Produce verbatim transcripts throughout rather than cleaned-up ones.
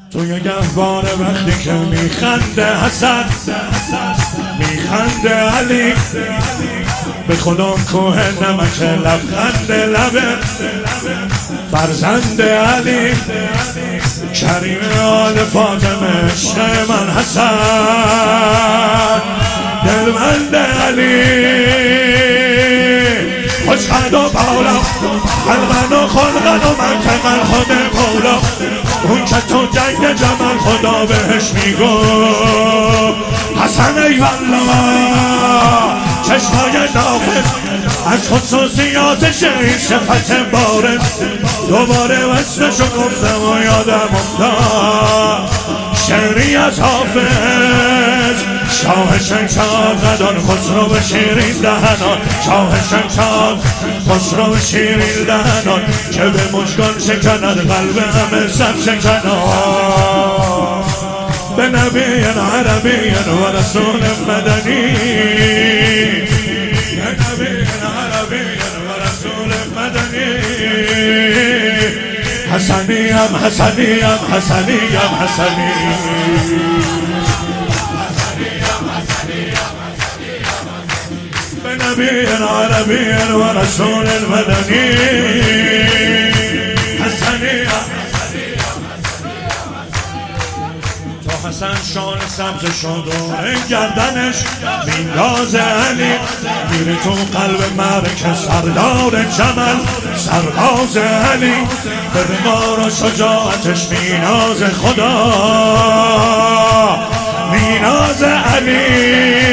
توی گهواره وقتی که میخنده حسن، میخنده علی، به خدا کوه نمک لبخند لبه فرزند علی، کریم آل فاطمه عشق من حسن، دلبند علی، خوش قد و بالا، خلقن و خلقن و منطقن خود مولا، اون که تو جنگ جمل خدا بهش میگو حسن ای والله، چشمای نافذ از خصوصیاتش این صفت بارد، دوباره وصفشو گفتم و یادم افتاد شعری از حافظ، شاه شنشاد ندان خسرو به شیرین دهنان، شاه شنشاد خسرو به شیرین دهنان، که به مژگان شکند قلب همه سر شکنان، به نبی عربی و رسول مدنی، به نبی عربی و رسول مدنی، حسنیم حسنیم حسنیم حسنی، به نبی عربی و رسول مدنی، حسنیم. حسن شان سبز شد و گردنش مینداز علی، میره تو قلب مرکه سردار جمل سرباز علی، به وقار و شجاعتش میناز خدا میناز علی،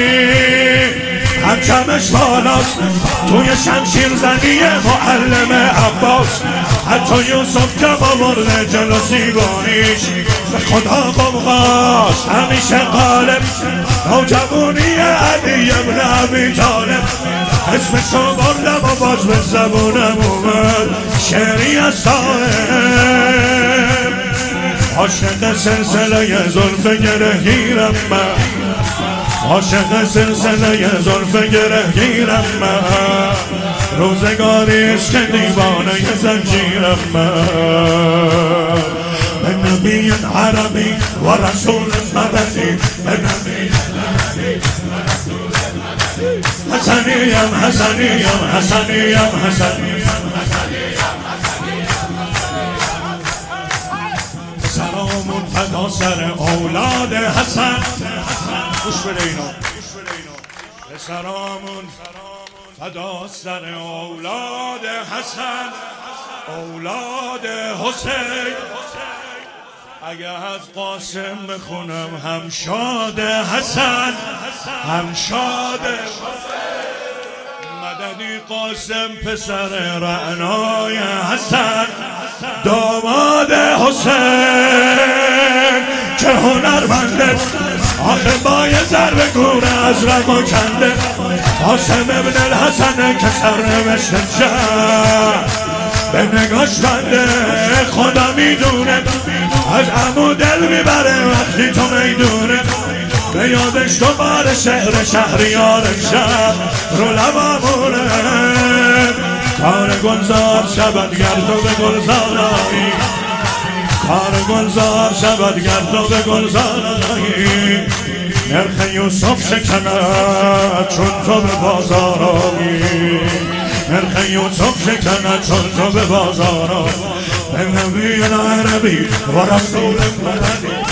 همچمش بالاست توی شمشیر زنی معلم عباس، حتی یوسف که آورده جلو سیبانیش به خدا قمقاس، همیشه غالب نوجوانی علی ابن ابی طالب، اسمشو بردم و باز به زبونم اومد شعری از صاحب، عاشق سلسله زلف گرهگیرم من، عاشق سلسله زلف گرهگیرم من، روزگاریست که دیوانه زنجیرم من، به نبی عربی و رسول مدنی، به نبی عربی و رسول مدنی، حسنیم حسنیم حسنیم حسنیم سلامون فدا سر اولاد حسن، خوش بده اینا، سلامون فدا سر اولاد حسن، اولاد حسین، اگه از قاسم بخونم هم شاد حسن هم شاد مدنی، قاسم پسر رعنای حسن، داماد حسین که هنرمنده، آخه با یه ضربه گوره از رگو کنده، قاسم ابن الحسن که سر نوشته شد به نگاش بنده، خدا میدونه از عمو دل میبره وقتی تو میدونه، به یادش دوباره شعر شهریار شب رو لبامونه، کار گلزار شبت گرد و به گلزارایی، کار گلزار شبت گرد و به گلزارایی، نرخ یوسف شکند چون تو به بازار آیی، نرخ یوسف شکند چون تو به بازار آیی، به نبی عربی و رسول مدنی.